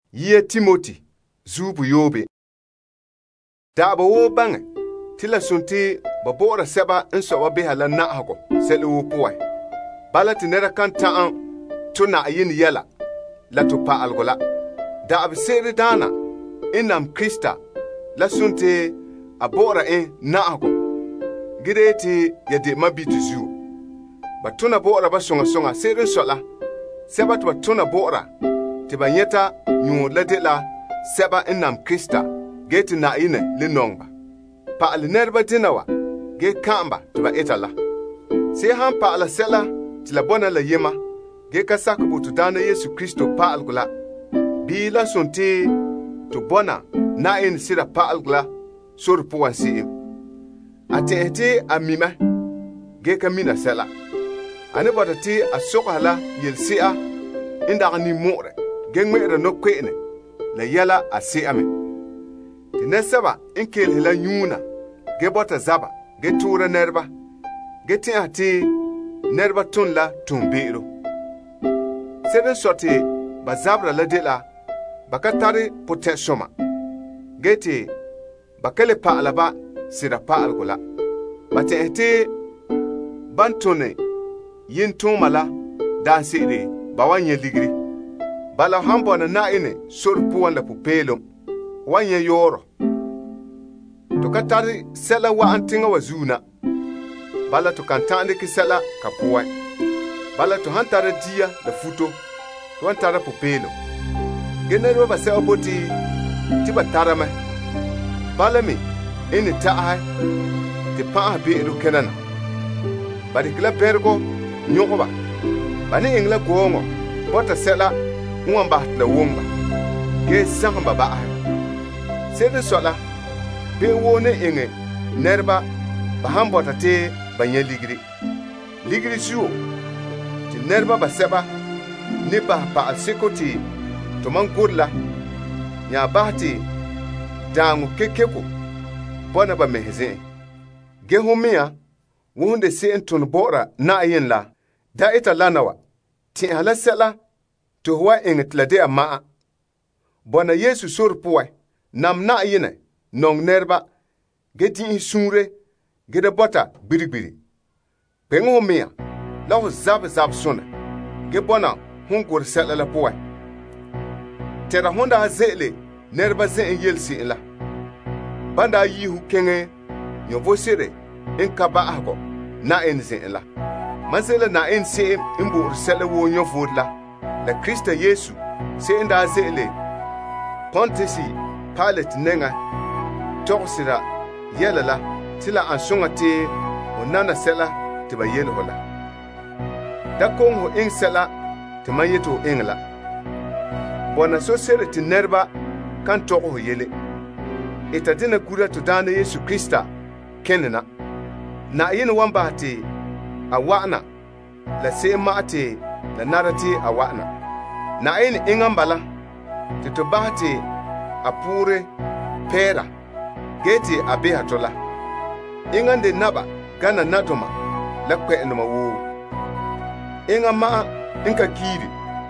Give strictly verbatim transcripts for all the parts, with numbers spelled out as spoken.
Yie Timoti zubu yobe. Da ba wo bange tila sunti ba bora seba nso wa biha la na hako sele wo poe. Bala tinera kan ta'an tuna yin yela la to pa algola. Da ab sere dana inam Krista la sunti abora en na hako. Gideti yade mabitu zu. Ba tuna bora ba songa songa sere sola. Seba to tuna bora tiba nyeta nyu la de la seba inam Krista geti na ine li nongba pa al nerba dinawa ge kamba tiba etala se han pa ala sela tila bona la yema ge ka sakbu tu dana Yesu Kristo pa al gula bi la sonti to bona na in sira pa al gula sur puansi ate ete amima ge ka mina sela ane bodati asokala yelsia inda ni more geng me no kwene la yala ase ame tine saba inkel hela nyuna ge bota zaba ge tura nerba ge ti ati nerba tun la tumbiro seden sorti bazabra la dela bakatari potentioma ge ti bakale pa alaba sira pa algola bate ete bantone yin tumala dan sire bawanye ligri bala hambo na na ine sur puan la pupelo wanye yoro to katari sela wa antinga wazuna bala to kantande ki sela kapuwa bala to hantara dia la futo to hantara pupelo genero ba se oboti tiba tarama bala mi ine taai te pa be edu kenana bari kla pergo nyoba bani ingla gongo bota sela Mwamba la wumba ge samba ba sede sola be wone enge nerba ba hambota te banye ligri ligri suo ti nerba ba seba ni ba pa sekoti to man gurla nya bahti dangu kekeko bona ba mehze ge homia wonde se entun bora na yin la da ita lanawa ti hala sela to huwa engetlade ama bona Yesu sur puwe nam na yine nong nerba geti sunre gede bota biribiri pengo mea law zab zab sona ge bona hungur sela la puwe tera honda zele nerba ze yelsi la banda yi hu kenge yovo sere en kaba ago na enze la masela na ense imbu sela wo nyofodla la Krista Yesu se inda zele Pontesi Pilate nenga torsira yelala tila ansonga te onana sela te ba yele hola da kongo ing sela te mayeto ingla bona so sere te nerba kan to ho yele etadina kura to dana Yesu Krista kenena na yin wamba te awana la se maate la narati awana na ayin ingambala titobati apure pera geti abeha tola ingande naba gana natoma la kwe enoma wo ingama inka kiri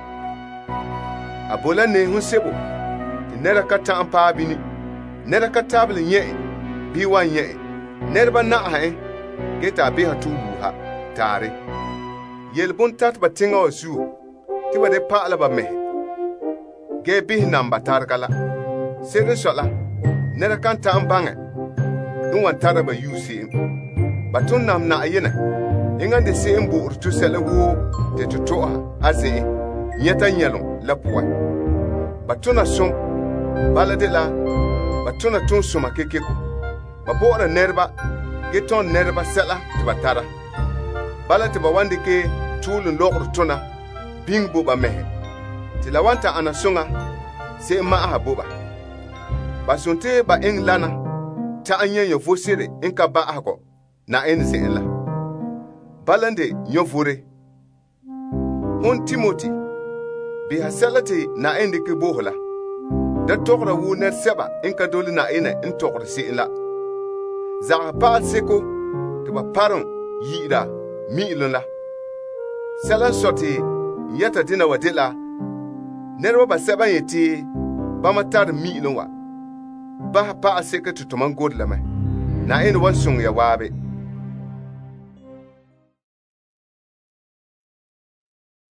abola ne hunsebo nera kata ampa bini nera katabli nye biwa nye nerba na hae geta abeha tubu ha tare yelbun tat batinga osu tiba de pa ala ba me ge bi namba tarkala sere sola nera kanta ambange nwan tara ba yusi batun nam na ayena ingande se embu urtu selewu de tutoa aze nyeta nyelo la puwa batuna sum balade la batuna tun suma kekeko babora nerba geton nerba sela tiba tara balate ba wande ke tulun lokor tuna bingbo ba mehe tilawanta anasunga se ma ahabuba basunte ba englana ta anya yofosire inka ba ahko na ense ela balande nyofure hon Timoti bi hasalati na endike bohla da tokra wu ner seba inka doli na ene in tokra se ela za pa seko to ba paron yira mi ilonla sala soti yata dina wadila nerwa ba seba yeti bama tar mi'lin wa ba pa a seke ti tuman god lame na en wan sung ya waabe